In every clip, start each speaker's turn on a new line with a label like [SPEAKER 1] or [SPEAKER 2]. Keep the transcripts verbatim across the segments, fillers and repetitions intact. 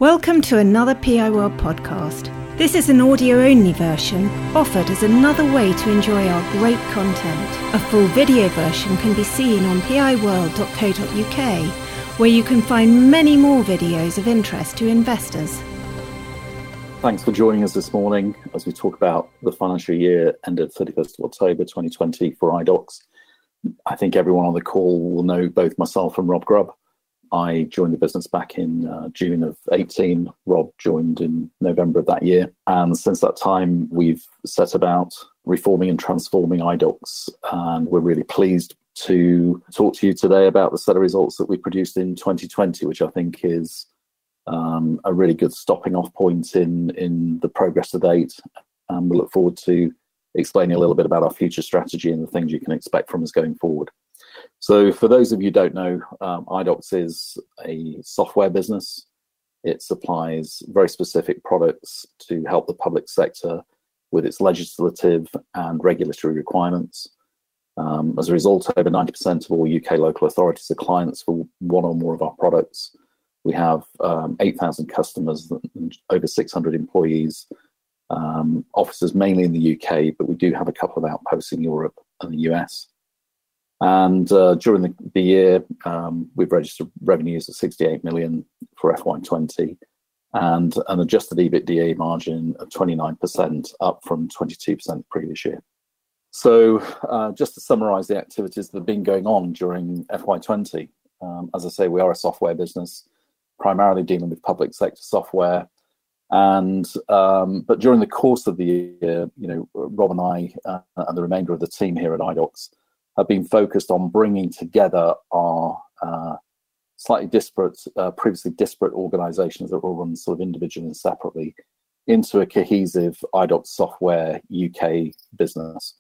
[SPEAKER 1] Welcome to another P I World podcast. This is an audio-only version offered as another way to enjoy our great content. A full video version can be seen on p i world dot co dot u k, where you can find many more videos of interest to investors.
[SPEAKER 2] Thanks for joining us this morning as we talk about the financial year ended thirty-first of October twenty twenty for Idox. I think everyone on the call will know both myself and Rob Grubb. I joined the business back in uh, June of eighteen. Rob joined in November of that year. And since that time, we've set about reforming and transforming Idox. And we're really pleased to talk to you today about the set of results that we produced in twenty twenty, which I think is um, a really good stopping off point in, in the progress to date. And we look forward to explaining a little bit about our future strategy and the things you can expect from us going forward. So for those of you who don't know, um, Idox is a software business. It supplies very specific products to help the public sector with its legislative and regulatory requirements. Um, as a result, over ninety percent of all U K local authorities are clients for one or more of our products. We have um, eight thousand customers and over six hundred employees, um, offices mainly in the U K, but we do have a couple of outposts in Europe and the U S. And uh, during the, the year, um, we've registered revenues of sixty-eight million for F Y twenty and an adjusted EBITDA margin of twenty-nine percent, up from twenty-two percent the previous year. So uh, just to summarise the activities that have been going on during F Y twenty, um, as I say, we are a software business, primarily dealing with public sector software. And um, but during the course of the year, you know, Rob and I uh, and the remainder of the team here at Idox have been focused on bringing together our uh, slightly disparate, uh, previously disparate organisations that were run sort of individually and separately into a cohesive Idox Software U K business.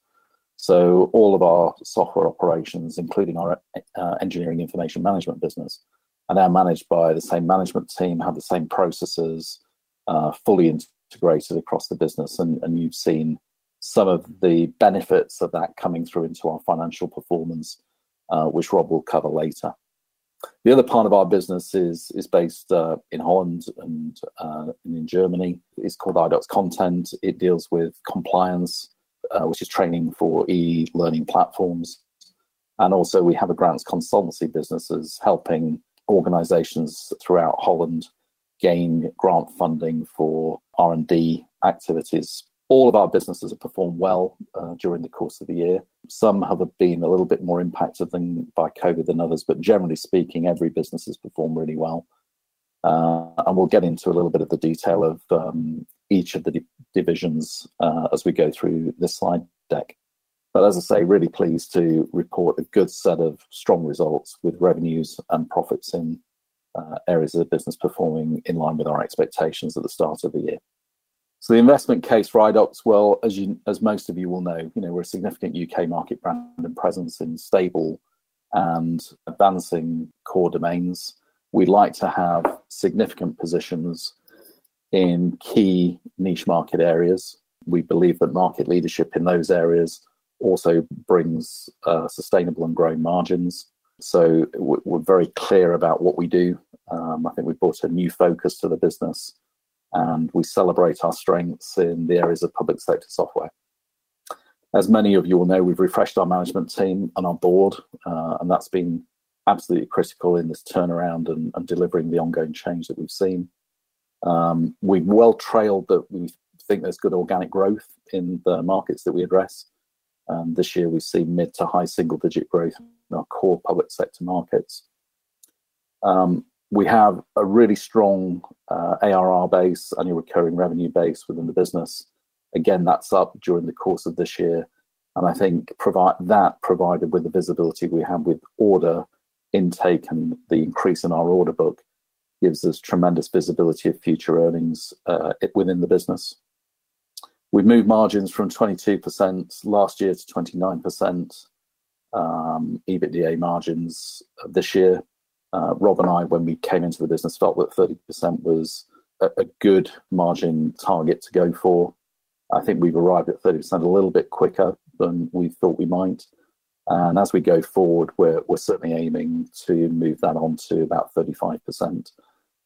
[SPEAKER 2] So all of our software operations, including our uh, engineering information management business, are now managed by the same management team, have the same processes, uh, fully integrated across the business, and, and you've seen some of the benefits of that coming through into our financial performance, uh, which Rob will cover later. The other part of our business is is based uh, in Holland and, uh, and in Germany. It's called Idox Content. It deals with compliance, uh, which is training for e-learning platforms. And also we have a grants consultancy businesses helping organisations throughout Holland gain grant funding for R and D activities. All of our businesses have performed well uh, during the course of the year. Some have been a little bit more impacted than by COVID than others, but generally speaking, every business has performed really well. Uh, and we'll get into a little bit of the detail of um, each of the di- divisions uh, as we go through this slide deck. But as I say, really pleased to report a good set of strong results with revenues and profits in uh, areas of the business performing in line with our expectations at the start of the year. So the investment case for Idox, well, as you, as most of you will know, you know, we're a significant U K market brand and presence in stable and advancing core domains. We'd like to have significant positions in key niche market areas. We believe that market leadership in those areas also brings uh, sustainable and growing margins. So we're very clear about what we do. Um, I think we've brought a new focus to the business, and we celebrate our strengths in the areas of public sector software. As many of you will know, we've refreshed our management team and our board, uh, and that's been absolutely critical in this turnaround and, and delivering the ongoing change that we've seen. Um, we've well trailed that we think there's good organic growth in the markets that we address. Um, this year we've seen mid to high single digit growth in our core public sector markets. Um, We have a really strong uh, A R R base, annual recurring revenue base within the business. Again, that's up during the course of this year. And I think provide that provided with the visibility we have with order intake and the increase in our order book gives us tremendous visibility of future earnings uh, within the business. We've moved margins from twenty-two percent last year to twenty-nine percent um, EBITDA margins this year. Uh, Rob and I, when we came into the business, felt that thirty percent was a, a good margin target to go for. I think we've arrived at thirty percent a little bit quicker than we thought we might. And as we go forward, we're, we're certainly aiming to move that on to about thirty-five percent.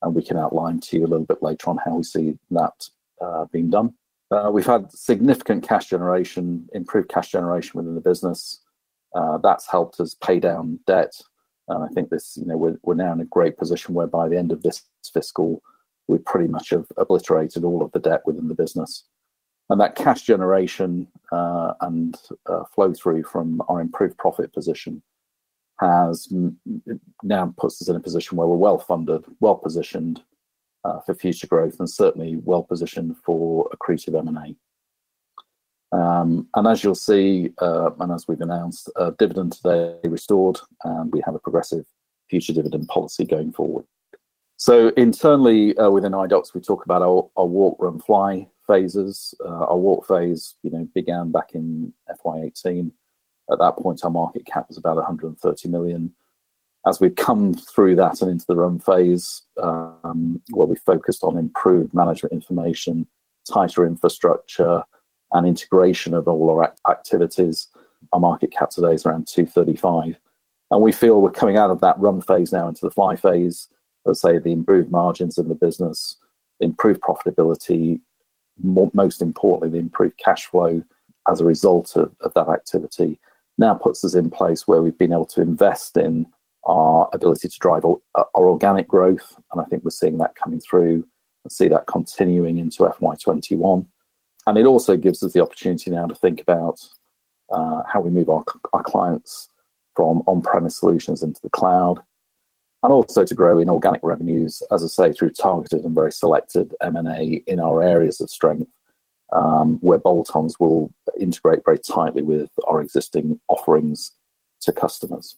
[SPEAKER 2] and we can outline to you a little bit later on how we see that uh, being done. Uh, we've had significant cash generation, improved cash generation within the business. Uh, that's helped us pay down debt. And I think this, you know, we're, we're now in a great position where by the end of this fiscal, we pretty much have obliterated all of the debt within the business. And that cash generation uh, and uh, flow through from our improved profit position has now puts us in a position where we're well funded, well positioned uh, for future growth, and certainly well positioned for accretive M and A. Um, and as you'll see, uh, and as we've announced, uh, dividend today restored, and we have a progressive future dividend policy going forward. So internally uh, within Idox, we talk about our, our walk, run, fly phases. Uh, our walk phase, you know, began back in F Y eighteen. At that point, our market cap was about one hundred thirty million. As we've come through that and into the run phase, um, where we focused on improved management information, tighter infrastructure, and integration of all our act- activities, our market cap today is around two thirty-five. And we feel we're coming out of that run phase now into the fly phase. Let's say the improved margins in the business, improved profitability, more, most importantly, the improved cash flow as a result of, of that activity now puts us in place where we've been able to invest in our ability to drive our, our organic growth. And I think we're seeing that coming through and see that continuing into F Y twenty-one. And it also gives us the opportunity now to think about uh, how we move our, our clients from on-premise solutions into the cloud, and also to grow in organic revenues, as I say, through targeted and very selected M and A in our areas of strength, um, where bolt-ons will integrate very tightly with our existing offerings to customers.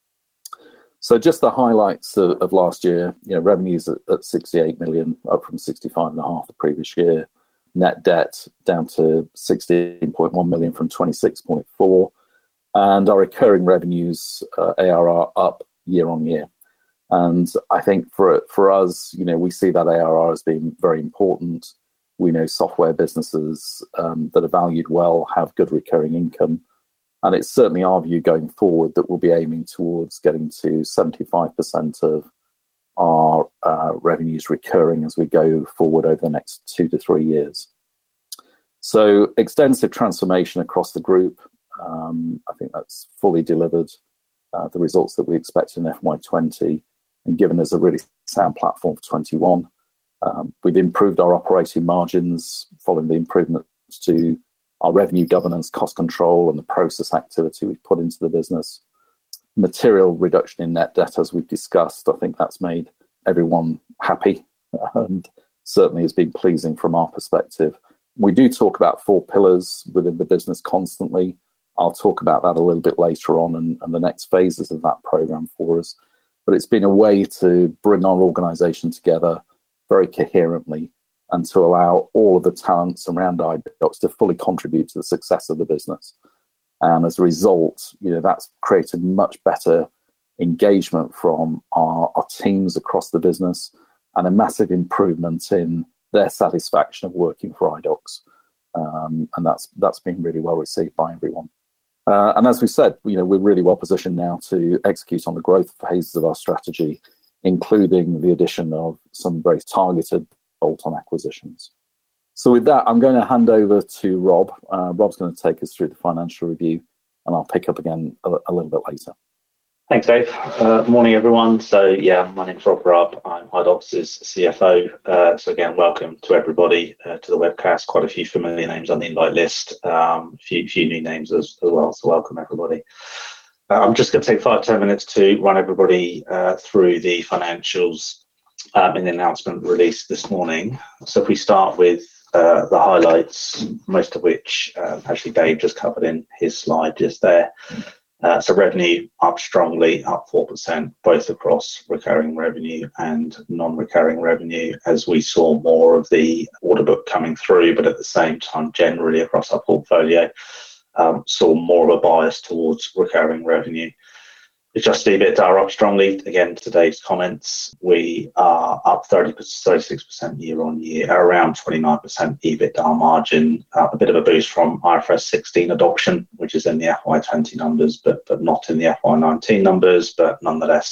[SPEAKER 2] So just the highlights of, of last year, you know, revenues at, at sixty-eight million, up from sixty-five and a half the previous year. Net debt down to sixteen point one million from twenty-six point four. And our recurring revenues, uh, A R R, up year on year. And I think for for us, you know, we see that A R R as being very important. We know software businesses um, that are valued well have good recurring income. And it's certainly our view going forward that we'll be aiming towards getting to seventy-five percent of our uh, revenues recurring as we go forward over the next two to three years. So extensive transformation across the group. Um, I think that's fully delivered uh, the results that we expect in F Y twenty and given us a really sound platform for twenty-one. Um, we've improved our operating margins following the improvements to our revenue governance, cost control, and the process activity we've put into the business. Material reduction in net debt, as we've discussed. I think that's made everyone happy and certainly has been pleasing from our perspective. We do talk about four pillars within the business constantly. I'll talk about that a little bit later on and, and the next phases of that program for us. But it's been a way to bring our organization together very coherently and to allow all of the talents around Idox to fully contribute to the success of the business. And as a result, you know, that's created much better engagement from our, our teams across the business and a massive improvement in their satisfaction of working for Idox. Um, and that's that's been really well received by everyone. Uh, and as we said, you know, we're really well positioned now to execute on the growth phases of our strategy, including the addition of some very targeted bolt-on acquisitions. So with that, I'm going to hand over to Rob. Uh, Rob's going to take us through the financial review, and I'll pick up again a, a little bit later.
[SPEAKER 3] Thanks, Dave. Uh, morning, everyone. So, yeah, my name's Rob Grubb. I'm Idox's C F O. Uh, so, again, welcome to everybody uh, to the webcast. Quite a few familiar names on the invite list, um, a few, few new names as, as well. So, welcome, everybody. Uh, I'm just going to take five, ten minutes to run everybody uh, through the financials um, in the announcement released this morning. So, if we start with uh, the highlights, most of which uh, actually Dave just covered in his slide just there. Uh, so revenue up strongly, up four percent, both across recurring revenue and non-recurring revenue, as we saw more of the order book coming through, but at the same time, generally across our portfolio, um, saw more of a bias towards recurring revenue. Adjusted EBITDA up strongly. Again, today's comments, we are up thirty, thirty-six percent year on year, around twenty-nine percent EBITDA margin, uh, a bit of a boost from I F R S sixteen adoption, which is in the F Y twenty numbers, but, but not in the F Y nineteen numbers, but nonetheless,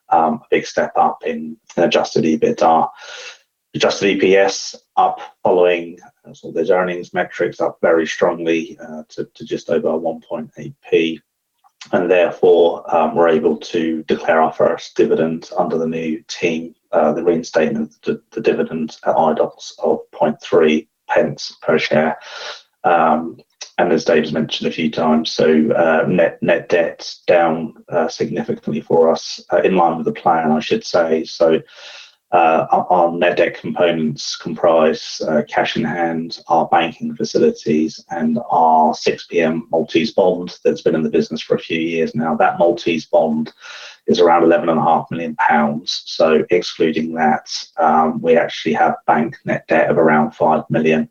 [SPEAKER 3] um, a big step up in adjusted EBITDA. Adjusted E P S up following uh, so those earnings metrics up very strongly uh, to, to just over one point eight p. And therefore, um, we're able to declare our first dividend under the new team, uh, the reinstatement of the, the dividend at Idox of zero point three pence per share. Um, and as Dave's mentioned a few times, so uh, net net debt down uh, significantly for us, uh, in line with the plan, I should say. So uh, our, our net debt components comprise uh, cash in hand, our banking facilities, and our six p m Maltese bond that's been in the business for a few years now. That Maltese bond is around eleven and a half million pounds. So excluding that, um, we actually have bank net debt of around five million.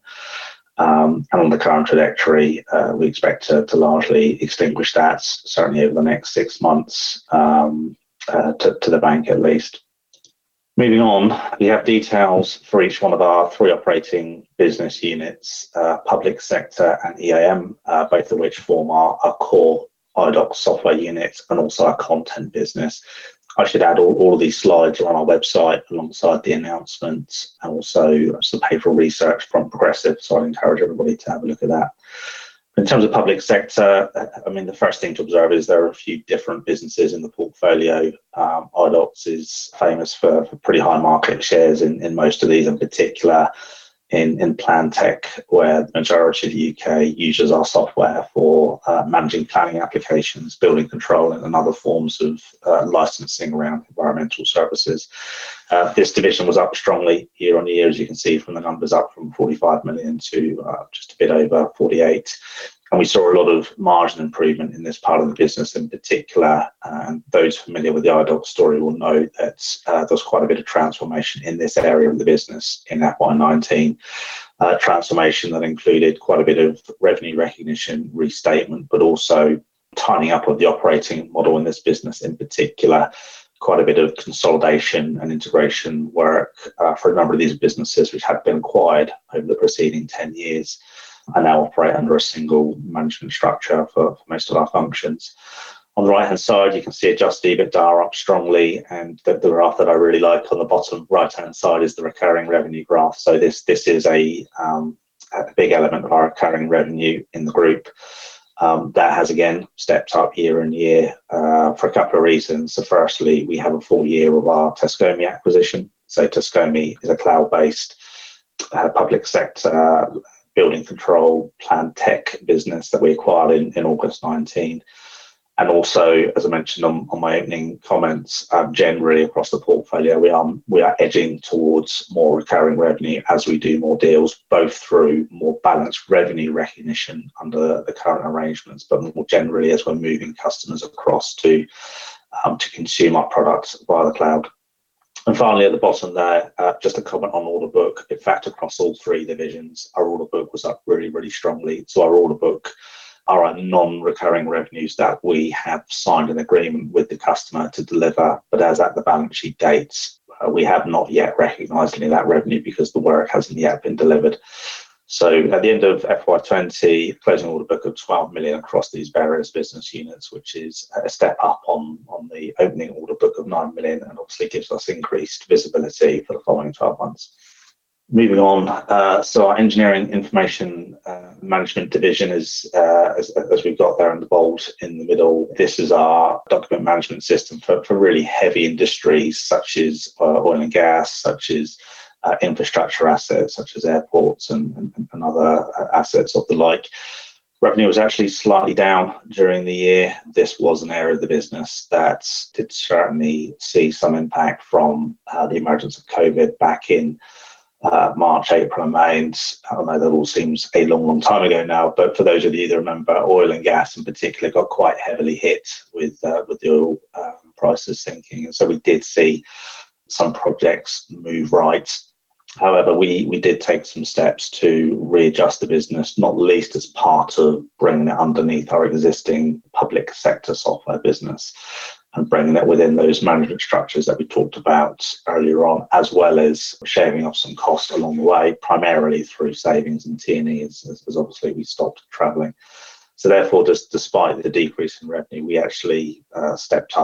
[SPEAKER 3] Um, and on the current trajectory, uh, we expect to, to largely extinguish that, certainly over the next six months, um, uh, to, to the bank at least. Moving on, we have details for each one of our three operating business units, uh, public sector and E A M, uh, both of which form our, our core Idox software unit and also our content business. I should add all, all of these slides are on our website alongside the announcements, and also some paper research from Progressive, so I'd encourage everybody to have a look at that. In terms of public sector, I mean, the first thing to observe is there are a few different businesses in the portfolio. Um, Idox is famous for, for pretty high market shares in, in most of these, in particular in, in Plantech, where the majority of the U K uses our software for uh, managing planning applications, building control, and other forms of uh, licensing around environmental services. Uh, this division was up strongly year on year, as you can see from the numbers, up from forty-five million to uh, just a bit over forty-eight. And we saw a lot of margin improvement in this part of the business in particular. And those familiar with the Idox story will know that uh, there's quite a bit of transformation in this area of the business in F Y nineteen. Uh, transformation that included quite a bit of revenue recognition restatement, but also tightening up of the operating model in this business in particular. Quite a bit of consolidation and integration work uh, for a number of these businesses which had been acquired over the preceding ten years and now operate under a single management structure for, for most of our functions. On the right-hand side, you can see adjusted EBITDA up strongly, and the, the graph that I really like on the bottom right-hand side is the recurring revenue graph. So this, this is a, um, a big element of our recurring revenue in the group. Um, that has again stepped up year on year uh, for a couple of reasons. So firstly, we have a full year of our Tascomi acquisition. So Tascomi is a cloud-based uh, public sector uh, building control Plantech business that we acquired in, in August nineteen. And also, as I mentioned on, on my opening comments, um, generally across the portfolio, we are we are edging towards more recurring revenue as we do more deals, both through more balanced revenue recognition under the current arrangements, but more generally as we're moving customers across to um, to consume our products via the cloud. And finally, at the bottom there, uh, just a comment on order book. In fact, across all three divisions, our order book was up really, really strongly. So our order book are our non-recurring revenues that we have signed an agreement with the customer to deliver, but as at the balance sheet dates, uh, we have not yet recognised any of that revenue because the work hasn't yet been delivered. So at the end of F Y twenty, closing order book of twelve million across these various business units, which is a step up on, on the opening order book of nine million, and obviously gives us increased visibility for the following twelve months. Moving on, uh, so our engineering information uh, management division is, uh, as, as we've got there in the bold in the middle, this is our document management system for, for really heavy industries such as uh, oil and gas, such as uh, infrastructure assets, such as airports and, and, and other assets of the like. Revenue was actually slightly down during the year. This was an area of the business that did certainly see some impact from uh, the emergence of COVID back in Uh, March, April and May, and I know that all seems a long, long time ago now, but for those of you that remember, oil and gas in particular got quite heavily hit with uh, with the oil uh, prices sinking, and so we did see some projects move right. However, we, we did take some steps to readjust the business, not least as part of bringing it underneath our existing public sector software business and bringing it within those management structures that we talked about earlier on, as well as shaving off some cost along the way, primarily through savings in T and E, as, as obviously we stopped travelling. So therefore, just despite the decrease in revenue, we actually uh, stepped up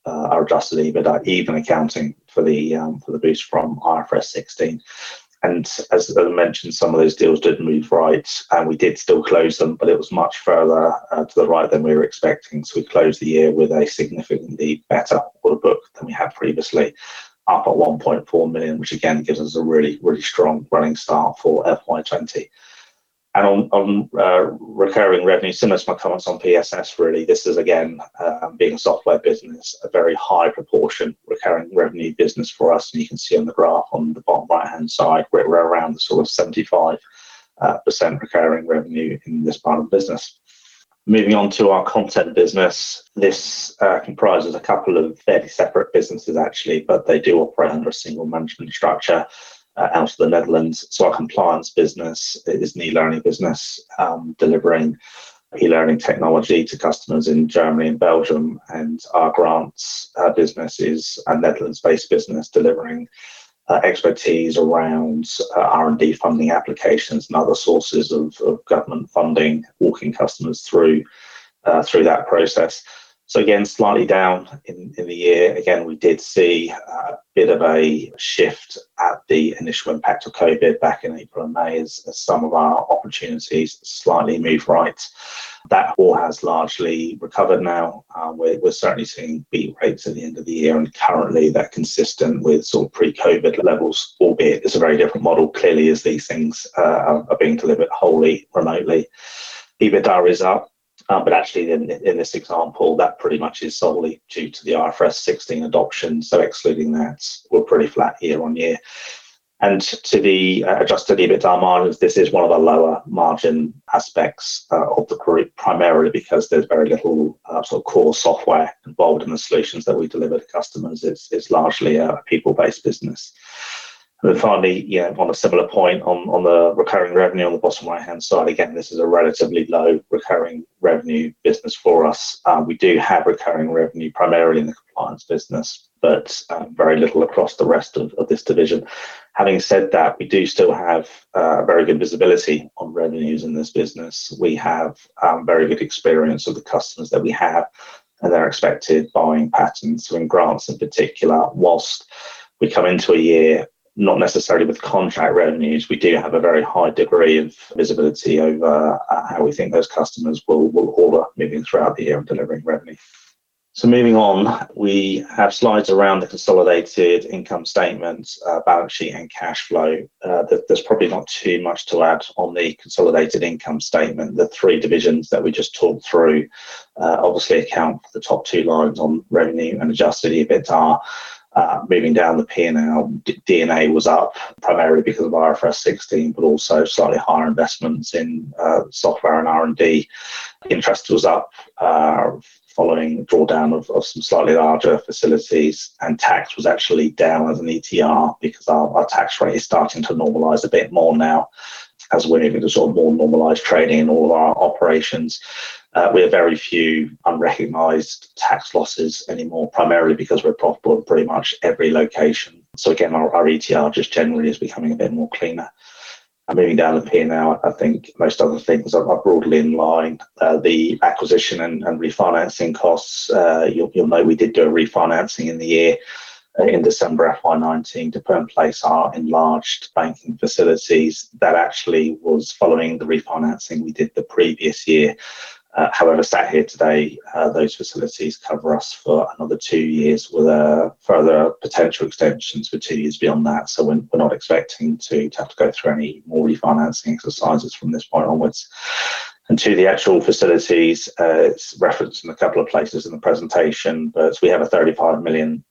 [SPEAKER 3] uh, our adjusted EBITDA, even accounting for the um, for the boost from I F R S sixteen. And as I mentioned, some of those deals did move right, and we did still close them, but it was much further uh, to the right than we were expecting. So we closed the year with a significantly better order book than we had previously, up at one point four million, which again gives us a really, really strong running start for F Y twenty. And on, on uh, recurring revenue, similar to my comments on P S S, really, this is, again, uh, being a software business, a very high proportion recurring revenue business for us. And you can see on the graph on the bottom right-hand side, we're, we're around the sort of seventy-five percent uh, recurring revenue in this part of the business. Moving on to our content business, this uh, comprises a couple of fairly separate businesses, actually, but they do operate under a single management structure. Uh, out of the Netherlands. So our compliance business is an e-learning business, um, delivering e-learning technology to customers in Germany and Belgium. And our grants uh, business is a Netherlands-based business delivering uh, expertise around uh, R and D funding applications and other sources of, of government funding, walking customers through uh, through that process. So again, slightly down in, in the year. Again, we did see a bit of a shift at the initial impact of COVID back in April and May as, as some of our opportunities slightly moved right. That all has largely recovered now. Uh, we're, we're certainly seeing beat rates at the end of the year, and currently they're consistent with sort of pre-COVID levels, albeit it's a very different model, clearly, as these things uh, are, are being delivered wholly remotely. EBITDA is up. Um, but actually, in, in this example, that pretty much is solely due to the I F R S sixteen adoption. So excluding that, we're pretty flat year on year. And to the uh, adjusted EBITDA margins, this is one of the lower margin aspects uh, of the group, primarily because there's very little uh, sort of core software involved in the solutions that we deliver to customers. It's, it's largely a people-based business. And then finally, yeah, on a similar point on, on the recurring revenue on the bottom right-hand side, again, this is a relatively low recurring revenue business for us. Uh, we do have recurring revenue primarily in the compliance business, but uh, very little across the rest of, of this division. Having said that, we do still have uh, very good visibility on revenues in this business. We have um, very good experience of the customers that we have and their expected buying patterns. So in grants in particular, whilst we come into a year not necessarily with contract revenues, we do have a very high degree of visibility over uh, how we think those customers will, will order moving throughout the year and delivering revenue. So moving on, we have slides around the consolidated income statement, uh, balance sheet and cash flow. Uh, there's probably not too much to add on the consolidated income statement. The three divisions that we just talked through uh, obviously account for the top two lines on revenue and adjusted EBITDA. Uh, moving down the P and L, D and A was up primarily because of I F R S sixteen, but also slightly higher investments in uh, software and R and D. Interest was up uh, following drawdown of, of some slightly larger facilities, and tax was actually down as an E T R because our, our tax rate is starting to normalise a bit more now as we're moving to sort of more normalised trading in all of our operations. Uh, we have very few unrecognised tax losses anymore, primarily because we're profitable in pretty much every location. So again, our, our E T R just generally is becoming a bit more cleaner. And moving down the P and L, I think most other things are, are broadly in line. Uh, the acquisition and, and refinancing costs, uh, you'll, you'll know we did do a refinancing in the year uh, in December F Y nineteen to put in place our enlarged banking facilities. That actually was following the refinancing we did the previous year. Uh, however, sat here today, uh, those facilities cover us for another two years with uh, further potential extensions for two years beyond that. So we're, we're not expecting to, to have to go through any more refinancing exercises from this point onwards. And to the actual facilities, uh, it's referenced in a couple of places in the presentation, but we have a thirty-five million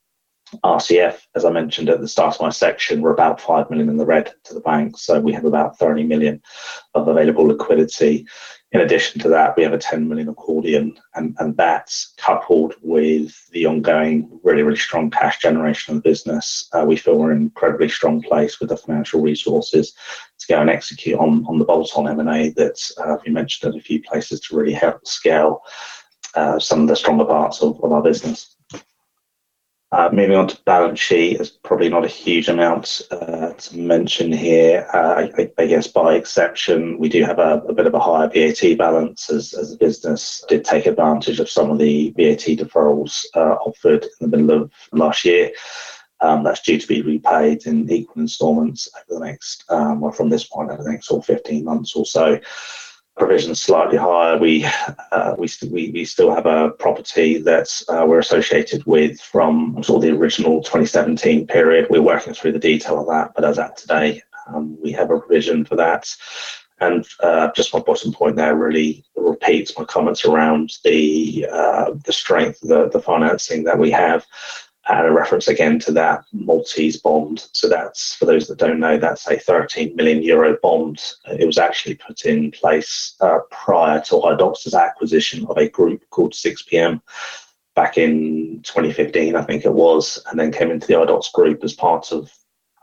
[SPEAKER 3] R C F. As I mentioned at the start of my section, we're about five million in the red to the bank. So we have about thirty million of available liquidity. In addition to that, we have a ten million accordion, and, and that's coupled with the ongoing really, really strong cash generation of the business. Uh, we feel we're in an incredibly strong place with the financial resources to go and execute on, on the bolt-on M and A that uh, we mentioned at a few places to really help scale uh, some of the stronger parts of, of our business. Uh, moving on to balance sheet, there's probably not a huge amount uh, to mention here. Uh, I, I guess by exception, we do have a, a bit of a higher V A T balance as, as the business did take advantage of some of the V A T deferrals uh, offered in the middle of last year. Um, that's due to be repaid in equal instalments over the next, um, or from this point over the next sort of fifteen months or so. Provisions slightly higher. We uh, we, st- we we still have a property that uh, we're associated with from sort of the original twenty seventeen period. We're working through the detail of that, but as at today, um, we have a provision for that. And uh, just my bottom point there really repeats my comments around the uh, the strength of the, the financing that we have. And a reference again to that Maltese bond. So that's, for those that don't know, that's a thirteen million euro bond. It was actually put in place uh, prior to Idox's acquisition of a group called six P M back in twenty fifteen, I think it was, and then came into the Idox group as part of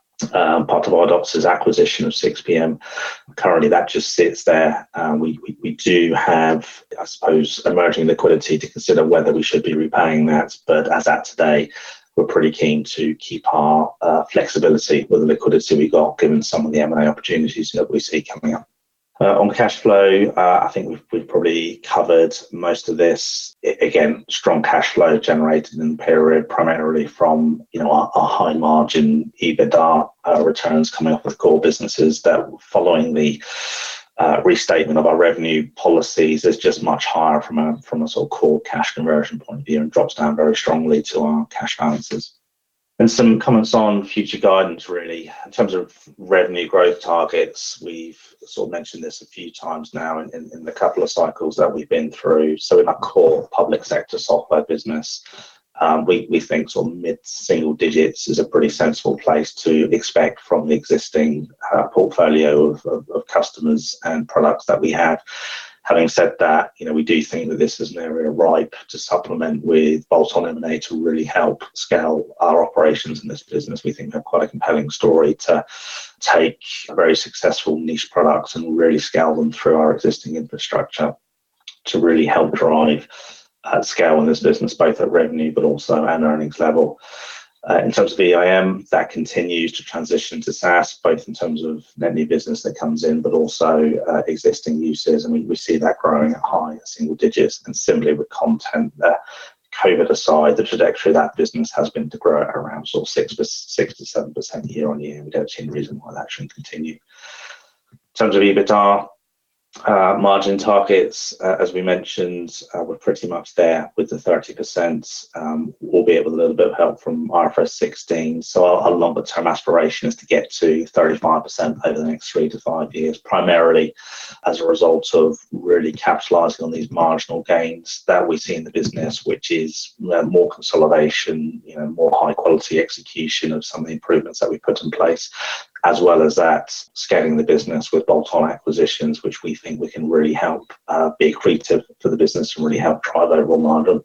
[SPEAKER 3] um, part of Idox's acquisition of six P M. Currently, that just sits there. Uh, we, we we do have, I suppose, emerging liquidity to consider whether we should be repaying that. But as at today, we're pretty keen to keep our uh, flexibility with the liquidity we got, given some of the M and A opportunities that we see coming up. Uh, on cash flow, uh, I think we've, we've probably covered most of this. It, again, strong cash flow generated in the period, primarily from you know our, our high margin EBITDA uh, returns coming off of core businesses that, following the uh, restatement of our revenue policies, is just much higher from a from a sort of core cash conversion point of view, and drops down very strongly to our cash balances. And some comments on future guidance, really. In terms of revenue growth targets, we've sort of mentioned this a few times now in, in, in the couple of cycles that we've been through. So in our core public sector software business, um, we, we think sort of mid-single digits is a pretty sensible place to expect from the existing uh, portfolio of, of, of customers and products that we have. Having said that, you know, we do think that this is an area ripe to supplement with bolt-on M and A to really help scale our operations in this business. We think we have quite a compelling story to take very successful niche products and really scale them through our existing infrastructure to really help drive uh, scale in this business, both at revenue but also at earnings level. Uh, in terms of E I M, that continues to transition to SaaS, both in terms of net new business that comes in, but also uh, existing uses. And we, we see that growing at high single digits. And similarly with content, uh, COVID aside, the trajectory of that business has been to grow at around sort of six, six to seven percent year on year. We don't see any reason why that shouldn't continue. In terms of EBITDA, Uh, margin targets, uh, as we mentioned, uh, we're pretty much there with the thirty percent, um, albeit with a little bit of help from I F R S sixteen. So our, our longer term aspiration is to get to thirty-five percent over the next three to five years, primarily as a result of really capitalizing on these marginal gains that we see in the business, which is uh, more consolidation, you know, more high quality execution of some of the improvements that we put in place, as well as that scaling the business with bolt-on acquisitions, which we think we can really help uh, be accretive for the business and really help drive overall margin.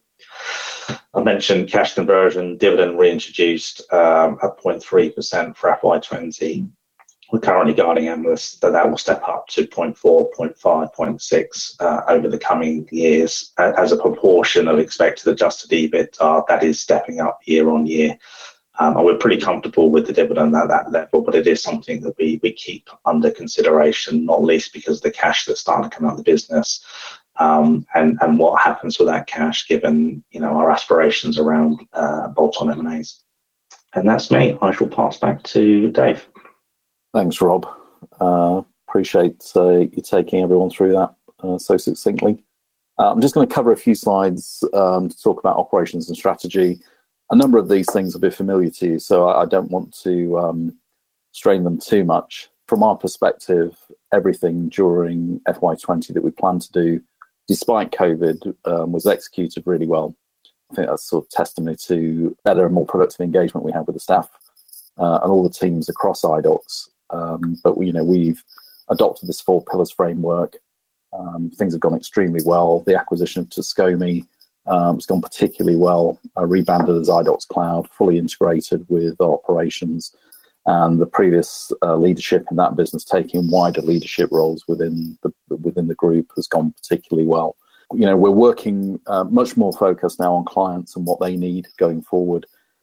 [SPEAKER 3] I mentioned cash conversion, dividend reintroduced um, at zero point three percent for F Y twenty. We're currently guiding analysts that that will step up to zero point four, zero point five, zero point six uh, over the coming years as a proportion of expected adjusted EBITDA. That is stepping up year on year. Um, and we're pretty comfortable with the dividend at that level, but it is something that we, we keep under consideration, not least because of the cash that's starting to come out of the business, um, and, and what happens with that cash, given you know our aspirations around uh, bolt-on M and A's. And that's me. I shall pass back to Dave.
[SPEAKER 2] Thanks, Rob. Uh, appreciate uh, you taking everyone through that uh, so succinctly. Uh, I'm just going to cover a few slides um, to talk about operations and strategy. A number of these things will be familiar to you, so I don't want to um, strain them too much. From our perspective, everything during F Y twenty that we planned to do, despite COVID, um, was executed really well. I think that's sort of testimony to better and more productive engagement we have with the staff uh, and all the teams across Idox. Um, but we, you know, we've adopted this four pillars framework. Um, things have gone extremely well. The acquisition of Tascomi Um, it's gone particularly well, uh, rebranded as Idox Cloud, fully integrated with our operations, and the previous uh, leadership in that business taking wider leadership roles within the within the group has gone particularly well. You know, we're working uh, much more focused now on clients and what they need going forward.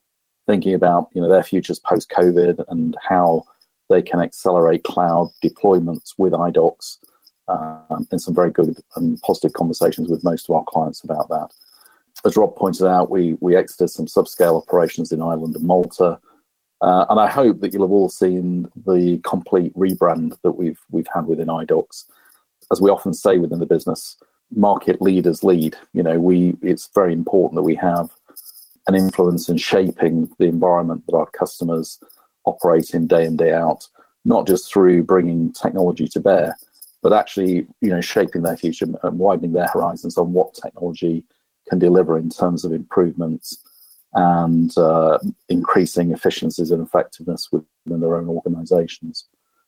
[SPEAKER 2] thinking about, you know, their futures post-COVID and how they can accelerate cloud deployments with iDocs, um, and some very good and positive conversations with most of our clients about that. As Rob pointed out, we we exited some subscale operations in Ireland and Malta, uh, and I hope that you'll have all seen the complete rebrand that we've we've had within iDocs. As we often say within the business, market leaders lead. You know, we it's very important that we have an influence in shaping the environment that our customers operate in day in, day out, not just through bringing technology to bear, but actually, you know, shaping their future and widening their horizons on what technology can deliver in terms of improvements and uh, increasing efficiencies and effectiveness within their own organizations.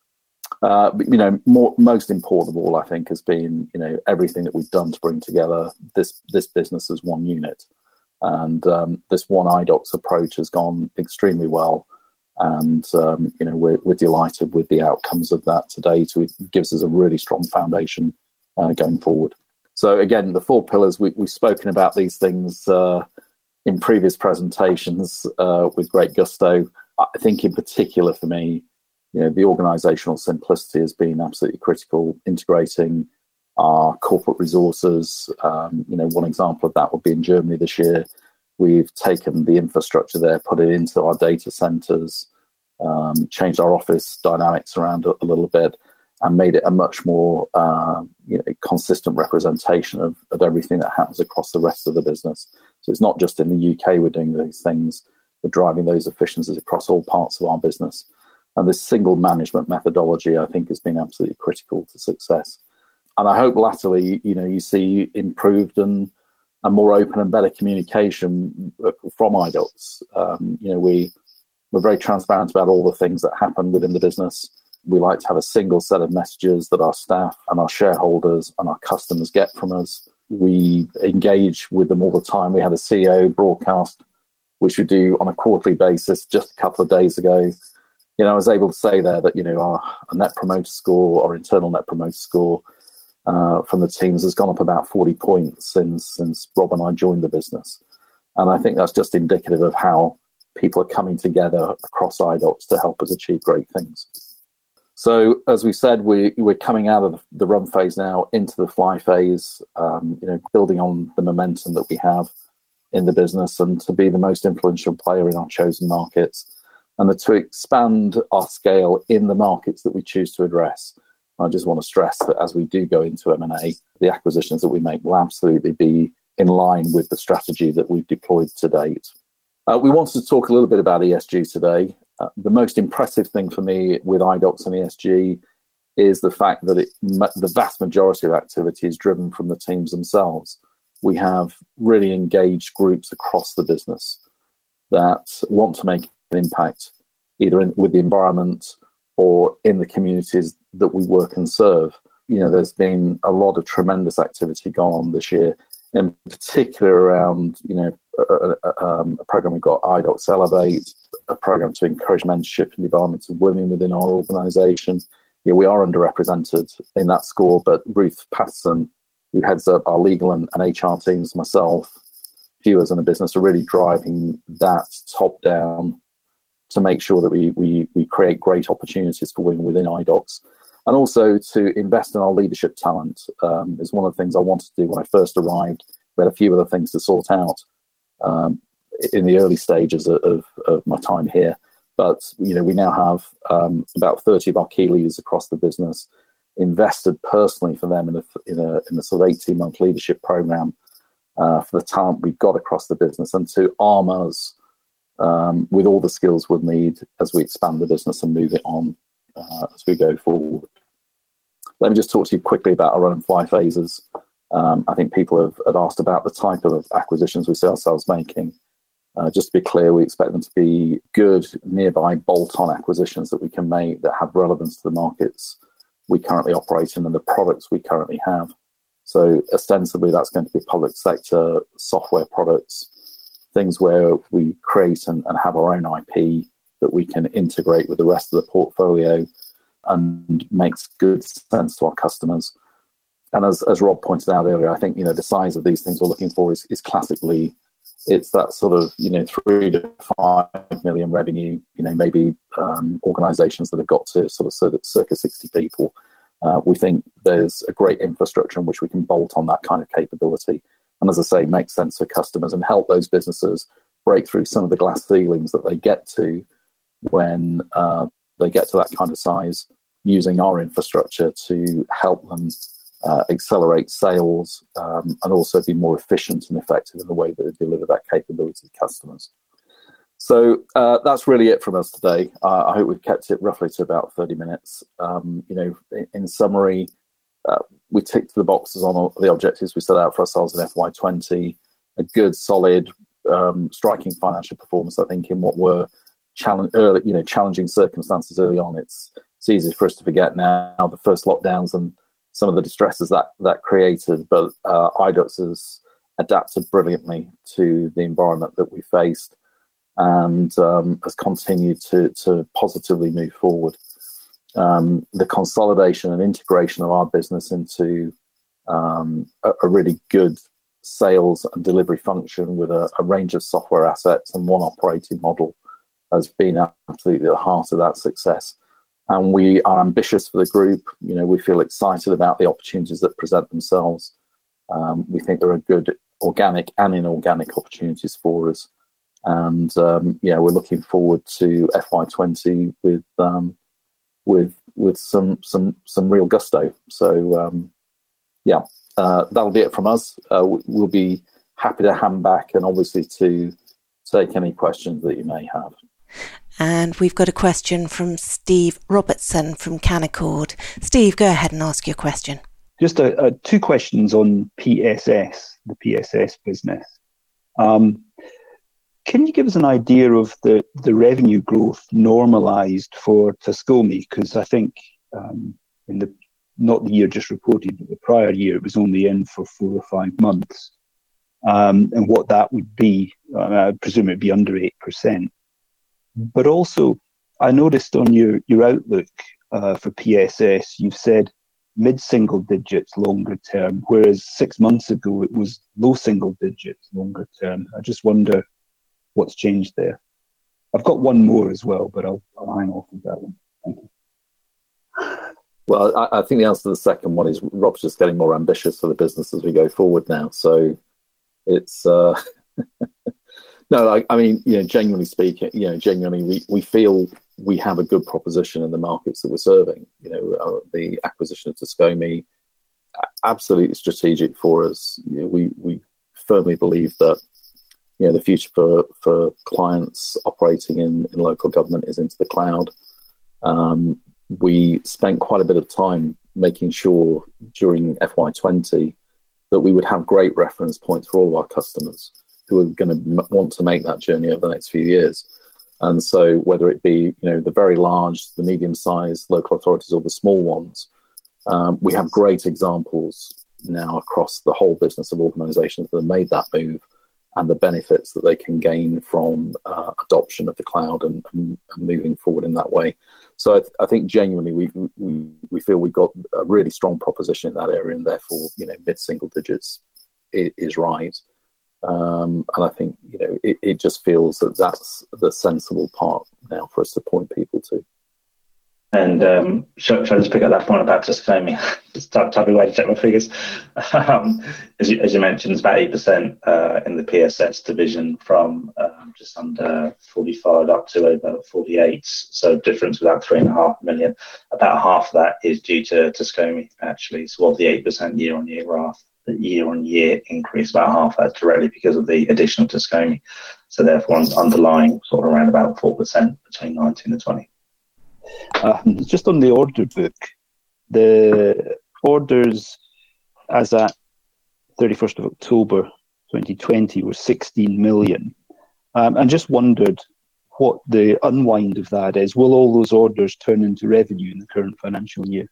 [SPEAKER 2] Uh, but, you know, more, most important of all, I think, has been, you know, everything that we've done to bring together this this business as one unit. And um, this one iDocs approach has gone extremely well. And, um, you know, we're, we're delighted with the outcomes of that today. So it gives us a really strong foundation uh, going forward. So again, the four pillars, we, we've spoken about these things uh, in previous presentations uh, with great gusto. I think in particular for me, you know, the organizational simplicity has been absolutely critical, integrating our corporate resources. Um, you know, one example of that would be in Germany this year. We've taken the infrastructure there, put it into our data centers, um, changed our office dynamics around a, a little bit, and made it a much more uh, you know, consistent representation of, of everything that happens across the rest of the business. So it's not just in the U K we're doing these things, we're driving those efficiencies across all parts of our business. And this single management methodology, I think, has been absolutely critical to success. And I hope latterly, you know, you see improved and, and more open and better communication from iDocs. Um, you know, we, we're very transparent about all the things that happen within the business. We like to have a single set of messages that our staff and our shareholders and our customers get from us. We engage with them all the time. We had a C E O broadcast, which we do on a quarterly basis just a couple of days ago. You know, I was able to say there that, you know, our, our net promoter score, our internal net promoter score uh, from the teams has gone up about forty points since, since Rob and I joined the business. And I think that's just indicative of how people are coming together across iDocs to help us achieve great things. So, as we said, we, we're coming out of the run phase now into the fly phase, um, you know, building on the momentum that we have in the business and to be the most influential player in our chosen markets and to expand our scale in the markets that we choose to address. I just want to stress that as we do go into M and A, the acquisitions that we make will absolutely be in line with the strategy that we've deployed to date. Uh, we wanted to talk a little bit about E S G today. Uh, the most impressive thing for me with iDocs and E S G is the fact that it, the vast majority of activity is driven from the teams themselves. We have really engaged groups across the business that want to make an impact either in, with the environment or in the communities that we work and serve. You know, there's been a lot of tremendous activity going on this year, in particular around, you know, a, a, um, a program we've got, iDocs Elevate, a program to encourage mentorship and development of women within our organisation. Yeah, we are underrepresented in that score, but Ruth Patterson, who heads up our legal and, and H R teams, myself, viewers in the business, are really driving that top down to make sure that we we we create great opportunities for women within iDocs, and also to invest in our leadership talent. Um, is one of the things I wanted to do when I first arrived. We had a few other things to sort out um, in the early stages of, of, of my time here. But, you know, we now have um, about thirty of our key leaders across the business, invested personally for them in a, in a, in a sort of eighteen-month leadership program uh, for the talent we've got across the business and to arm us um, with all the skills we'll need as we expand the business and move it on uh, as we go forward. Let me just talk to you quickly about our run and fly phases. Um, I think people have, have asked about the type of acquisitions we see ourselves making. Uh, just to be clear, we expect them to be good, nearby bolt-on acquisitions that we can make that have relevance to the markets we currently operate in and the products we currently have. So ostensibly, that's going to be public sector software products, things where we create and, and have our own I P that we can integrate with the rest of the portfolio and makes good sense to our customers. And as, as Rob pointed out earlier, I think, you know, the size of these things we're looking for is, is classically it's that sort of, you know, three to five million revenue, you know, maybe um, organisations that have got to sort of circa, circa sixty people. Uh, we think there's a great infrastructure in which we can bolt on that kind of capability. And as I say, make sense for customers and help those businesses break through some of the glass ceilings that they get to when uh, they get to that kind of size, using our infrastructure to help them uh, accelerate sales um, and also be more efficient and effective in the way that they deliver that capability to customers. So uh, that's really it from us today. Uh, I hope we've kept it roughly to about thirty minutes. Um, you know, in, in summary, uh, we ticked the boxes on all the objectives we set out for ourselves in F Y twenty. A good, solid, um, striking financial performance, I think, in what were challenge, early, you know, challenging circumstances early on. It's it's easy for us to forget now the first lockdowns and some of the distresses that that created, but uh, Idox has adapted brilliantly to the environment that we faced, and um, has continued to, to positively move forward. Um, the consolidation and integration of our business into um, a, a really good sales and delivery function with a, a range of software assets and one operating model has been absolutely at the heart of that success. And we are ambitious for the group. You know, we feel excited about the opportunities that present themselves. Um, we think there are good organic and inorganic opportunities for us. And um, yeah, we're looking forward to F Y twenty with um, with with some some some real gusto. So um, yeah, uh, that'll be it from us. Uh, we'll be happy to hand back and obviously to take any questions that you may have.
[SPEAKER 4] And we've got a question from Steve Robertson from Canaccord. Steve, go ahead and ask your question.
[SPEAKER 5] Just a, a, two questions on P S S, the P S S business. Um, can you give us an idea of the, the revenue growth normalised for Tascomi? Because I think um, in the not the year just reported, but the prior year, it was only in for four or five months. Um, and what that would be, uh, I presume it'd be under eight percent. But also, I noticed on your, your outlook uh, for P S S, you've said mid-single digits longer term, whereas six months ago it was low single digits longer term. I just wonder what's changed there. I've got one more as well, but I'll, I'll hang off with that one. Thank you.
[SPEAKER 2] Well, I, I think the answer to the second one is Rob's just getting more ambitious for the business as we go forward now. So it's... Uh, No, I, I mean, you know, genuinely speaking, you know, genuinely, we, we feel we have a good proposition in the markets that we're serving. You know, uh, the acquisition of Tascomi, absolutely strategic for us. You know, we we firmly believe that, you know, the future for, for clients operating in, in local government is into the cloud. Um, we spent quite a bit of time making sure during F Y twenty that we would have great reference points for all of our customers who are going to want to make that journey over the next few years. And so whether it be, you know, the very large, the medium-sized local authorities or the small ones, um, we have great examples now across the whole business of organisations that have made that move and the benefits that they can gain from uh, adoption of the cloud and, and, and moving forward in that way. So I, th- I think genuinely we, we we feel we've got a really strong proposition in that area, and therefore, you know, mid-single digits is, is right. Um, and I think, you know, it, it just feels that that's the sensible part now for us to point people to.
[SPEAKER 3] And um, shall, shall I just pick up that point about Tascomi? Just type, type away to check my figures. Um, as, you, as you mentioned, it's about eight percent uh, in the P S S division, from um, just under forty-five up to over forty-eight. So difference of about three and a half million. About half of that is due to Tascomi, actually. So of the eight percent year on year graph, the year on year increase, about half that's directly because of the addition of Tascomi. So therefore, underlying sort of around about four percent between nineteen and twenty.
[SPEAKER 5] Um, just on the order book, the orders as at thirty-first of October twenty twenty were sixteen million. Um, and just wondered what the unwind of that is. Will all those orders turn into revenue in the current financial year?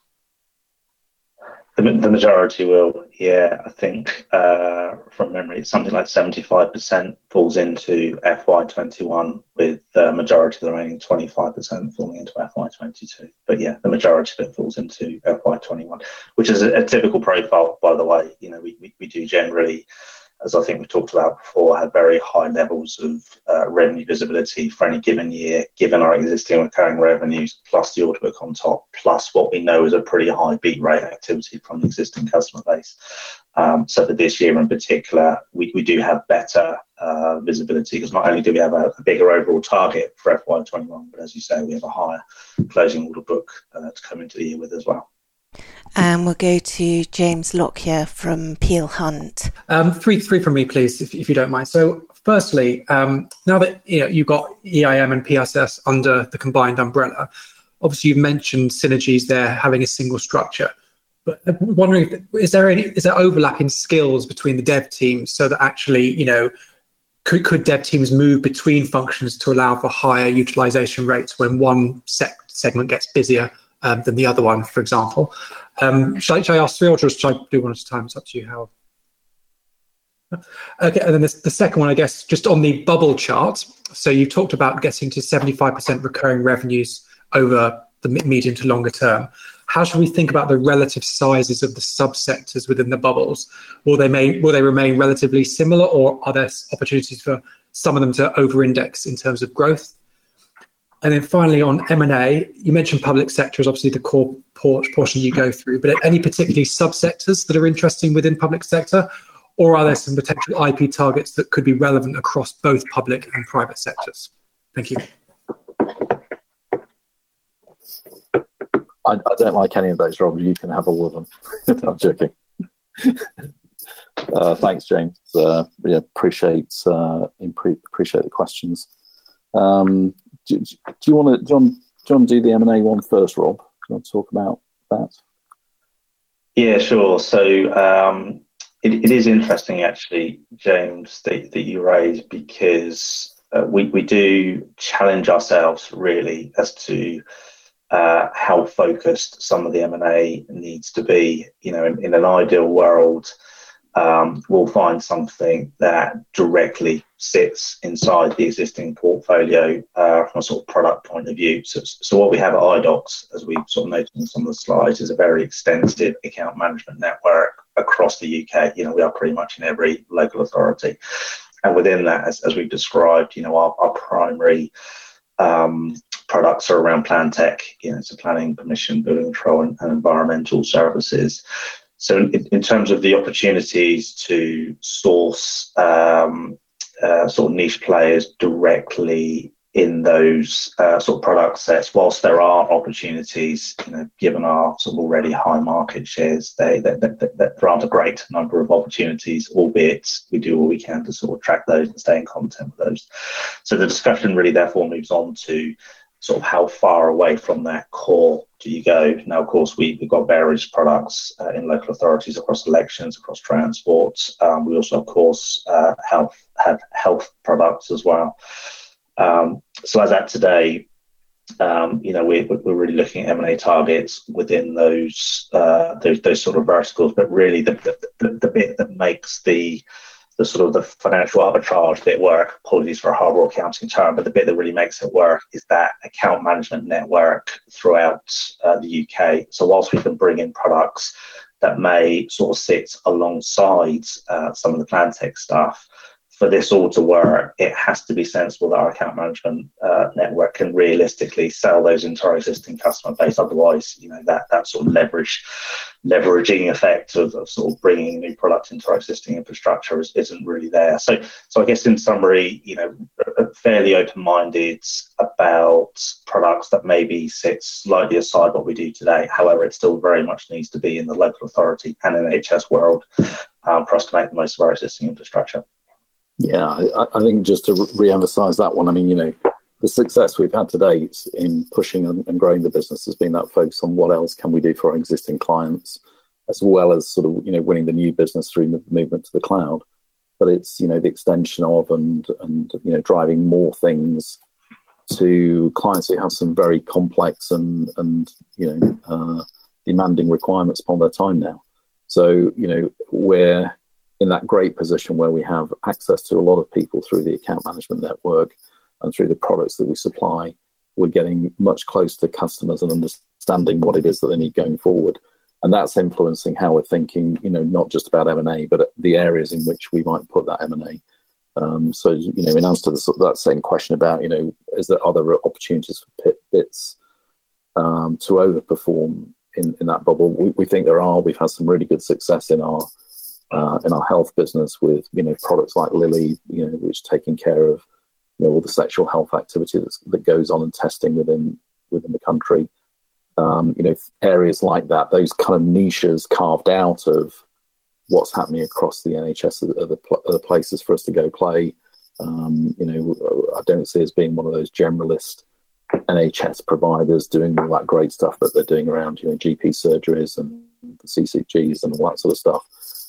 [SPEAKER 3] The, the majority will, yeah. I think uh, from memory, it's something like seventy-five percent falls into F Y twenty-one, with the majority of the remaining twenty-five percent falling into F Y twenty-two. But yeah, the majority of it falls into F Y twenty-one, which is a, a typical profile, by the way. You know, we, we, we do generally as I think we talked about before, have very high levels of uh, revenue visibility for any given year, given our existing recurring revenues, plus the order book on top, plus what we know is a pretty high beat rate activity from the existing customer base. Um, so for this year in particular, we, we do have better uh, visibility, because not only do we have a, a bigger overall target for F Y twenty-one, but as you say, we have a higher closing order book uh, to come into the year with as well.
[SPEAKER 4] And we'll go to James Lockyer from Peel Hunt.
[SPEAKER 6] Um, three, three from me, please, if, if you don't mind. So, firstly, um, now that you know you've got E I M and P S S under the combined umbrella, obviously you've mentioned synergies there, having a single structure. But I'm wondering, if, is there any is there overlap in skills between the dev teams, so that actually, you know, could could dev teams move between functions to allow for higher utilization rates when one sec- segment gets busier Um, than the other one, for example? Um, shall, I, shall I ask three, or just shall I do one at a time? It's up to you how. Okay, and then the, the second one, I guess, just on the bubble chart. So you talked about getting to seventy-five percent recurring revenues over the medium to longer term. How should we think about the relative sizes of the subsectors within the bubbles? Will they may, will they remain relatively similar, or are there opportunities for some of them to over-index in terms of growth? And then finally, on M and A, you mentioned public sector is obviously the core portion you go through, but any particularly subsectors that are interesting within public sector, or are there some potential I P targets that could be relevant across both public and private sectors? Thank you.
[SPEAKER 2] I, I don't like any of those, Rob. You can have all of them. I'm joking. uh, thanks, James. Uh, yeah, appreciate uh, appreciate the questions. Um, Do, do you want to, John? Do you want to do the M and A one first, Rob? Do you want to talk about that?
[SPEAKER 3] Yeah, sure. So um, it, it is interesting, actually, James, that, that you raised, because uh, we we do challenge ourselves really as to uh, how focused some of the M and A needs to be. You know, in, in an ideal world, Um, we'll find something that directly sits inside the existing portfolio uh, from a sort of product point of view. So, so what we have at iDocs, as we sort of noted in some of the slides, is a very extensive account management network across the U K. You know, we are pretty much in every local authority. And within that, as, as we've described, you know, our, our primary um, products are around plan tech, you know, so planning, permission, building control, and, and environmental services. So in, in terms of the opportunities to source um, uh, sort of niche players directly in those uh, sort of product sets, whilst there are opportunities, you know, given our sort of already high market shares, they, they, they, they, there aren't a great number of opportunities, albeit we do all we can to sort of track those and stay in contact with those. So the discussion really therefore moves on to sort of how far away from that core do you go? Now, of course, we, we've got various products uh, in local authorities across elections, across transport. Um, we also, of course, uh, health, have health products as well. Um, so as at today, um, you know, we, we're really looking at M and A targets within those, uh, those those sort of verticals. But really, the, the, the bit that makes the the sort of the financial arbitrage bit work, apologies for a horrible accounting term, but the bit that really makes it work is that account management network throughout uh, the U K. So whilst we can bring in products that may sort of sit alongside uh, some of the plan tech stuff, for this all to work, it has to be sensible that our account management uh, network can realistically sell those into our existing customer base. Otherwise, you know, that that sort of leverage, leveraging effect of, of sort of bringing new products into our existing infrastructure is, isn't really there. So, so I guess in summary, you know, fairly open-minded about products that maybe sit slightly aside what we do today. However, it still very much needs to be in the local authority and N H S world um, for us to make the most of our existing infrastructure.
[SPEAKER 2] Yeah, I, I think just to re-emphasize that one, I mean, you know, the success we've had to date in pushing and, and growing the business has been that focus on what else can we do for our existing clients, as well as sort of, you know, winning the new business through the movement to the cloud. But it's, you know, the extension of and, and you know, driving more things to clients who have some very complex and, and you know, uh, demanding requirements upon their time now. So, you know, we're in that great position where we have access to a lot of people through the account management network and through the products that we supply. We're getting much closer to customers and understanding what it is that they need going forward. And that's influencing how we're thinking, you know, not just about M and A, but the areas in which we might put that M and A. Um, so, you know, in answer to the, that same question about, you know, is there other opportunities for bits um, to overperform in, in that bubble? We, we think there are. We've had some really good success in our uh, in our health business with, you know, products like Lily, you know, which are taking care of, you know, all the sexual health activity that's, that goes on and testing within within the country. Um, you know, areas like that, those kind of niches carved out of what's happening across the N H S are the, are the places for us to go play. Um, you know, I don't see us being one of those generalist N H S providers doing all that great stuff that they're doing around, you know, G P surgeries and the C C Gs and all that sort of stuff.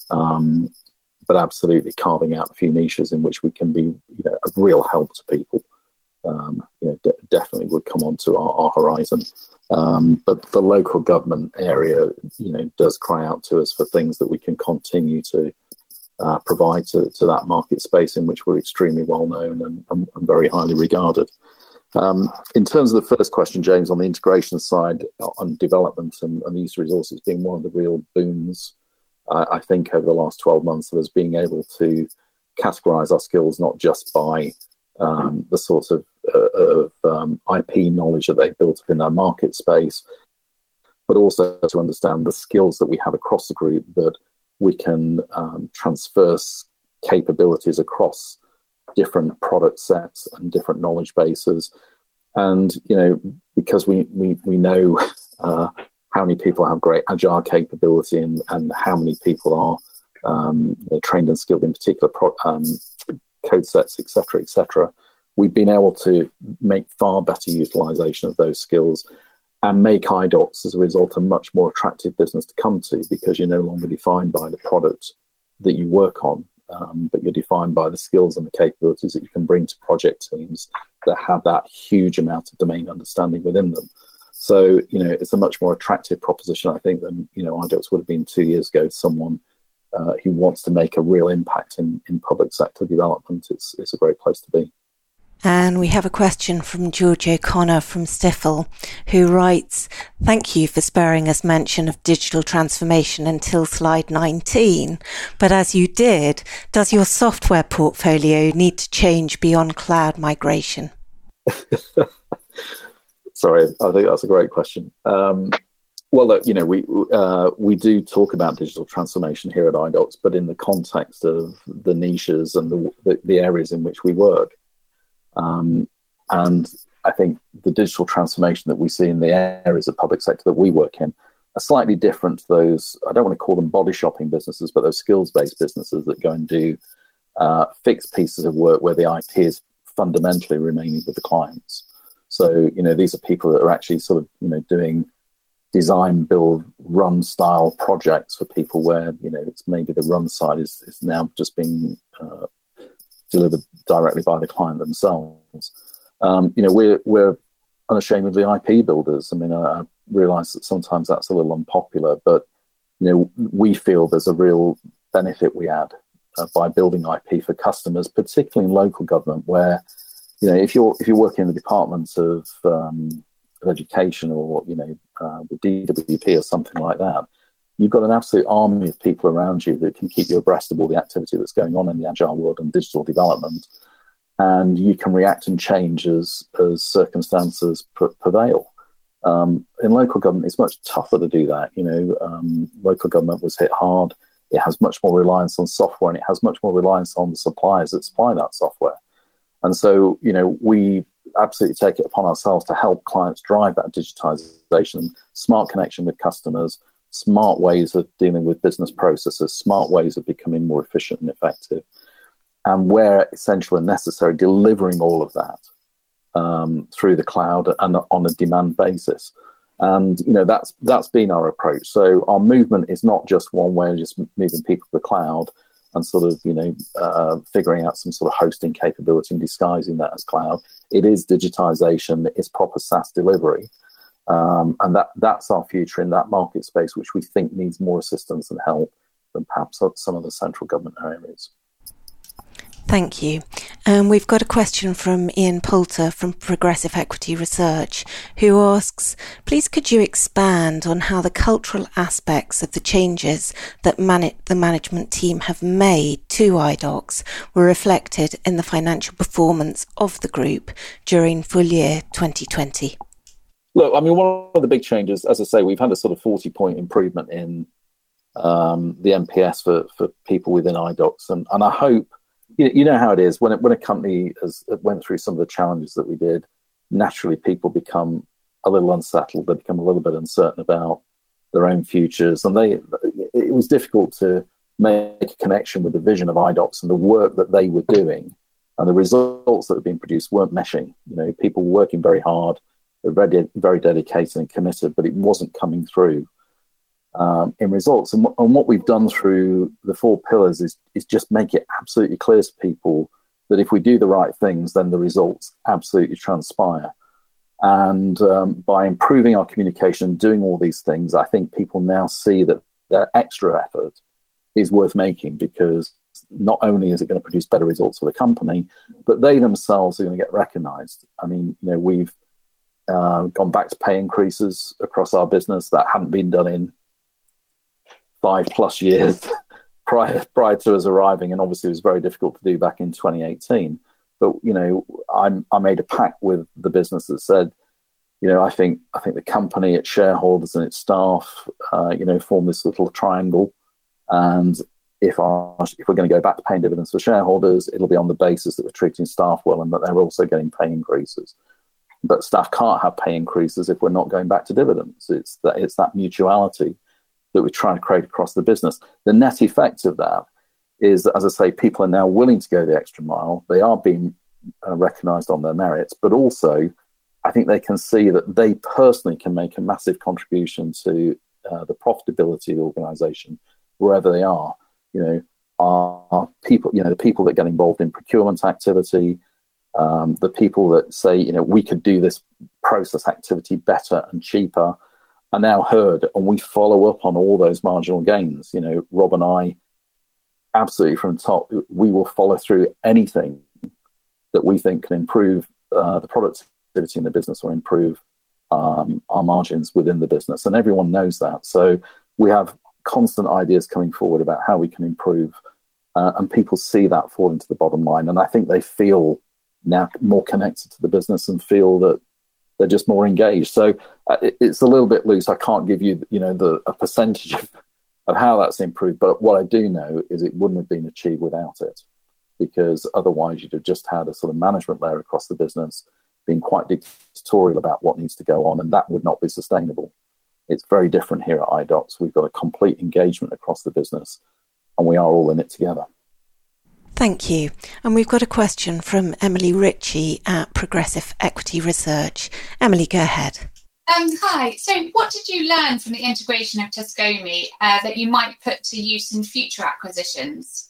[SPEAKER 2] Um, but absolutely carving out a few niches in which we can be, you know, a real help to people. Um, you know, de- definitely would come onto our, our horizon. Um, but the local government area, you know, does cry out to us for things that we can continue to uh, provide to, to that market space in which we're extremely well known and, and, and very highly regarded. Um, in terms of the first question, James, on the integration side, on development and, and the use of resources being one of the real boons, uh, I think, over the last twelve months of us being able to categorise our skills not just by um, the sort of, uh, of um, I P knowledge that they've built up in their market space, but also to understand the skills that we have across the group, that we can um, transfer capabilities across different product sets and different knowledge bases. And, you know, because we, we, we know uh, how many people have great agile capability and, and how many people are um, you know, trained and skilled in particular pro- um, code sets, et cetera, et cetera, we've been able to make far better utilization of those skills and make iDocs, as a result, a much more attractive business to come to, because you're no longer defined by the product that you work on, um, but you're defined by the skills and the capabilities that you can bring to project teams that have that huge amount of domain understanding within them. So, you know, it's a much more attractive proposition, I think, than, you know, iDocs would have been two years ago. Someone uh, who wants to make a real impact in, in public sector development, it's, it's a great place to be.
[SPEAKER 4] And we have a question from George O'Connor from Stifel, who writes, thank you for sparing us mention of digital transformation until slide nineteen. But as you did, does your software portfolio need to change beyond cloud migration?
[SPEAKER 2] Sorry, I think that's a great question. Um, well, look, you know, we uh, we do talk about digital transformation here at iDocs, but in the context of the niches and the, the, the areas in which we work. Um, and I think the digital transformation that we see in the areas of public sector that we work in are slightly different to those, I don't want to call them body shopping businesses, but those skills-based businesses that go and do uh, fixed pieces of work where the I P is fundamentally remaining with the clients. So, you know, these are people that are actually sort of, you know, doing design, build, run style projects for people where, you know, it's maybe the run side is, is now just being uh, delivered directly by the client themselves. Um, you know, we're we're unashamedly I P builders. I mean, I, I realise that sometimes that's a little unpopular, but you know, we feel there's a real benefit we add uh, by building I P for customers, particularly in local government, where you know, if you're if you're working in the departments of, um, of education or you know uh, the D W P or something like that, you've got an absolute army of people around you that can keep you abreast of all the activity that's going on in the agile world and digital development. And you can react and change as, as circumstances pre- prevail. Um, in local government, it's much tougher to do that. You know, um, local government was hit hard. It has much more reliance on software, and it has much more reliance on the suppliers that supply that software. And so, you know, we absolutely take it upon ourselves to help clients drive that digitization, smart connection with customers, smart ways of dealing with business processes, smart ways of becoming more efficient and effective, and where essential and necessary, delivering all of that um, through the cloud and on a demand basis. And, you know, that's that's been our approach. So our movement is not just one way of just moving people to the cloud and sort of, you know, uh, figuring out some sort of hosting capability and disguising that as cloud. It is digitization, it's proper SaaS delivery. Um, and that that's our future in that market space, which we think needs more assistance and help than perhaps some of the central government areas.
[SPEAKER 4] Thank you. Um, we've got a question from Ian Poulter from Progressive Equity Research, who asks, please could you expand on how the cultural aspects of the changes that man- the management team have made to Idox were reflected in the financial performance of the group during full year twenty twenty?
[SPEAKER 2] Look, I mean, one of the big changes, as I say, we've had a sort of forty point improvement in um, the N P S for, for people within Idox. And, and I hope, you, you know how it is, when it, when a company has went through some of the challenges that we did, naturally people become a little unsettled, they become a little bit uncertain about their own futures. And they it was difficult to make a connection with the vision of Idox and the work that they were doing. And the results that have been produced weren't meshing. You know, people were working very hard, they're very, very dedicated and committed, but it wasn't coming through um, in results. And, w- and what we've done through the four pillars is, is just make it absolutely clear to people that if we do the right things, then the results absolutely transpire. And um, by improving our communication, doing all these things, I think people now see that their extra effort is worth making, because not only is it going to produce better results for the company, but they themselves are going to get recognized. I mean, you know, we've uh, gone back to pay increases across our business that hadn't been done in five plus years prior prior to us arriving, and obviously it was very difficult to do back in twenty eighteen. But you know, I'm, I made a pact with the business that said, you know, I think I think the company, its shareholders, and its staff, uh, you know, form this little triangle, and if our if we're going to go back to paying dividends for shareholders, it'll be on the basis that we're treating staff well and that they're also getting pay increases. But staff can't have pay increases if we're not going back to dividends. It's that it's that mutuality that we're trying to create across the business. The net effect of that is that, as I say, people are now willing to go the extra mile. They are being uh, recognised on their merits, but also I think they can see that they personally can make a massive contribution to uh, the profitability of the organisation wherever they are. You know, our people, you know, the people that get involved in procurement activity, um, the people that say, you know, we could do this process activity better and cheaper, are now heard, and we follow up on all those marginal gains. You know, Rob and I, absolutely from the top, we will follow through anything that we think can improve uh, the productivity in the business or improve um, our margins within the business, and everyone knows that. So we have constant ideas coming forward about how we can improve, uh, and people see that fall into the bottom line, and I think they feel now more connected to the business and feel that they're just more engaged. So uh, it, it's a little bit loose. I can't give you, you know, the a percentage of, of how that's improved, but what I do know is it wouldn't have been achieved without it, because otherwise you'd have just had a sort of management layer across the business being quite dictatorial about what needs to go on, and that would not be sustainable. It's very different here at Idox. We've got a complete engagement across the business, and we are all in it together.
[SPEAKER 4] Thank you. And we've got a question from Emily Ritchie at Progressive Equity Research. Emily, go ahead.
[SPEAKER 7] Um, hi. So what did you learn from the integration of Tascomi uh, that you might put to use in future acquisitions?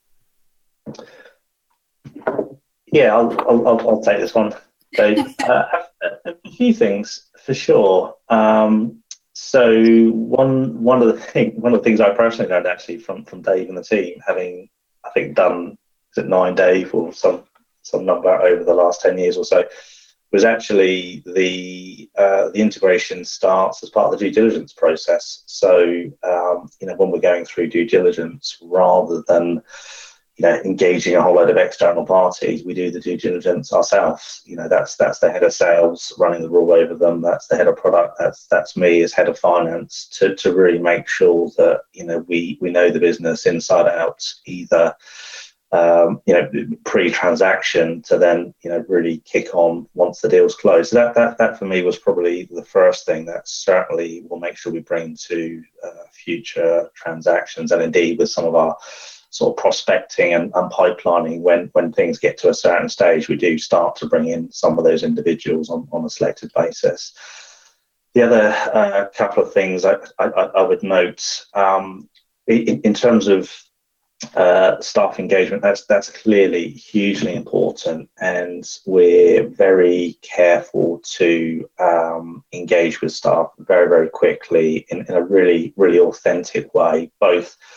[SPEAKER 3] Yeah, I'll, I'll, I'll take this one. So uh, a, a few things for sure. Um, so one one of the thing, one of the things I personally learned actually from from Dave and the team, having I think done is it nine Dave or some some number over the last ten years or so, was actually the uh, the integration starts as part of the due diligence process. So um, you know, when we're going through due diligence, rather than you know engaging a whole load of external parties, we do the due diligence ourselves. You know, that's that's the head of sales running the rule over them. That's the head of product. That's that's me as head of finance to to really make sure that you know we we know the business inside out, either um, you know pre-transaction to then you know really kick on once the deal's closed. So that that that for me was probably the first thing that certainly will make sure we bring to uh, future transactions, and indeed with some of our sort of prospecting and, and pipelining, when when things get to a certain stage, we do start to bring in some of those individuals on, on a selected basis. The other uh, couple of things I, I, I would note um, in, in terms of uh, staff engagement, that's that's clearly hugely important, and we're very careful to um, engage with staff very, very quickly in, in a really, really authentic way, both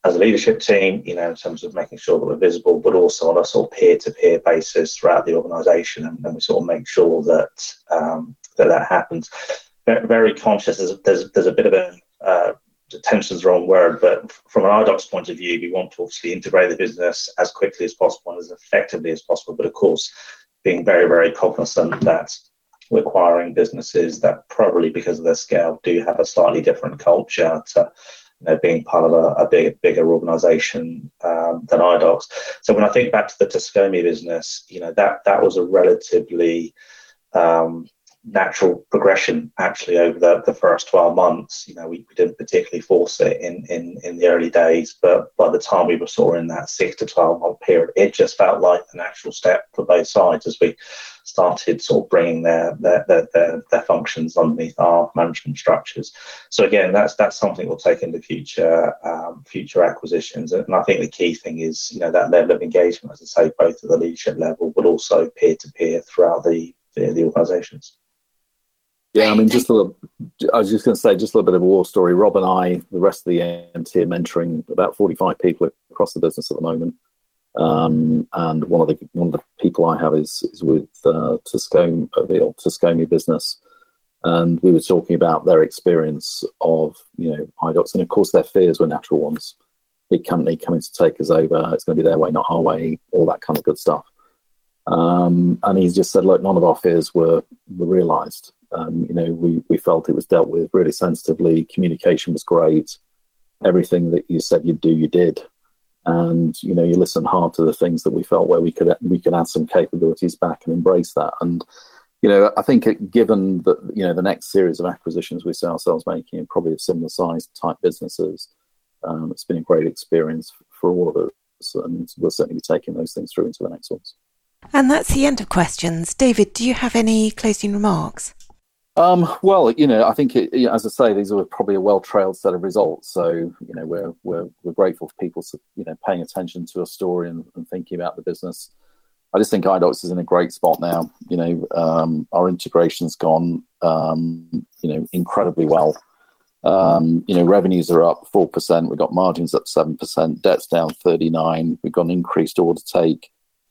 [SPEAKER 3] as a leadership team, you know, in terms of making sure that we're visible, but also on a sort of peer-to-peer basis throughout the organisation, and, and we sort of make sure that um, that that happens. Very, very conscious. There's there's there's a bit of a uh, tension's the wrong word, but from an iDocs point of view, we want to obviously integrate the business as quickly as possible and as effectively as possible. But of course, being very very cognizant that we're acquiring businesses that probably because of their scale do have a slightly different culture to, you know, being part of a, a big, bigger organisation um, than iDocs. So when I think back to the Tascomi business, you know, that that was a relatively um, natural progression actually over the, the first twelve months. You know, we, we didn't particularly force it in, in, in the early days, but by the time we were sort of in that six to twelve month period, it just felt like the natural step for both sides as we started sort of bringing their their, their their their functions underneath our management structures. So again, that's that's something we'll take into future um, future acquisitions. And I think the key thing is, you know, that level of engagement, as I say, both at the leadership level, but also peer to peer throughout the the, the organisations.
[SPEAKER 2] Yeah, I mean, just a little, I was just going to say, just a little bit of a war story. Rob and I, the rest of the E M T, are mentoring about forty-five people across the business at the moment. Um, and one of the one of the people I have is is with uh, Tascomi, the old Tascomi business. And we were talking about their experience of, you know, iDocs. And of course, their fears were natural ones. Big company coming to take us over. It's going to be their way, not our way, all that kind of good stuff. Um, and he just said, look, none of our fears were, were realised. Um, you know, we, we felt it was dealt with really sensitively. Communication was great. Everything that you said you'd do, you did. And, you know, you listened hard to the things that we felt where we could we could add some capabilities back and embrace that. And, you know, I think it, given that, you know, the next series of acquisitions we see ourselves making and probably of similar size type businesses, um, it's been a great experience for all of us. And we'll certainly be taking those things through into the next ones.
[SPEAKER 4] And that's the end of questions. David, do you have any closing remarks?
[SPEAKER 2] Um, well, you know, I think, it, as I say, these are probably a well-trailed set of results. So, you know, we're we're we're grateful for people, you know, paying attention to a story and, and thinking about the business. I just think iDocs is in a great spot now. You know, um, our integration's gone, um, you know, incredibly well. Um, you know, revenues are up four percent. We've got margins up seven percent. Debt's down thirty-nine. We've got an increased order take.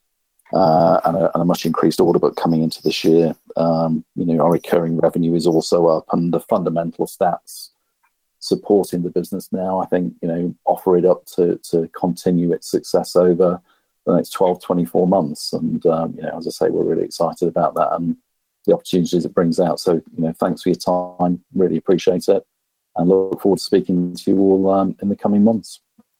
[SPEAKER 2] Uh, and, a, and a much increased order book coming into this year. Um, you know, our recurring revenue is also up, and the fundamental stats supporting the business now, I think, you know, offer it up to to continue its success over the next twelve, twenty-four months. And, um, you know, as I say, we're really excited about that and the opportunities it brings out. So, you know, thanks for your time. Really appreciate it. And look forward to speaking to you all um, in the coming months.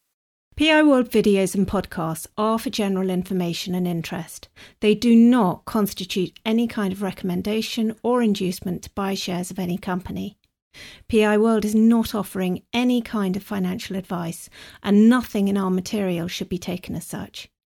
[SPEAKER 1] P I World videos and podcasts are for general information and interest. They do not constitute any kind of recommendation or inducement to buy shares of any company. P I World is not offering any kind of financial advice, and nothing in our material should be taken as such.